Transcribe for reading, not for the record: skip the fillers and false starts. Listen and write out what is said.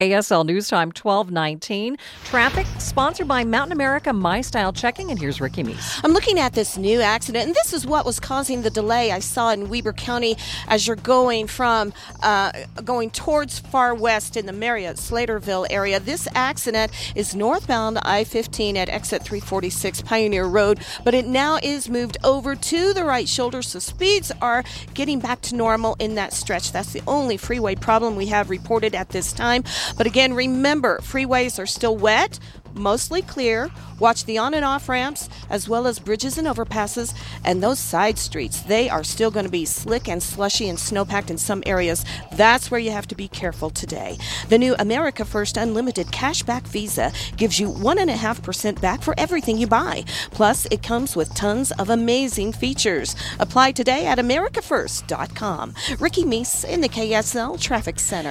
ASL News Time 12:19. Traffic sponsored by Mountain America My Style Checking, and here's Ricky Meese. I'm looking at this new accident, and this is what was causing the delay I saw in Weber County as you're going from going towards far west in the Marriott Slaterville area. This accident is northbound I-15 at exit 346 Pioneer Road, but it now is moved over to the right shoulder, so speeds are getting back to normal in that stretch. That's the only freeway problem we have reported at this time. But again, remember, freeways are still wet, mostly clear. Watch the on and off ramps as well as bridges and overpasses, and those side streets, they are still going to be slick and slushy and snowpacked in some areas. That's where you have to be careful today. The new America First Unlimited Cashback Visa gives you 1.5% back for everything you buy. Plus, it comes with tons of amazing features. Apply today at americafirst.com. Ricky Meese in the KSL Traffic Center.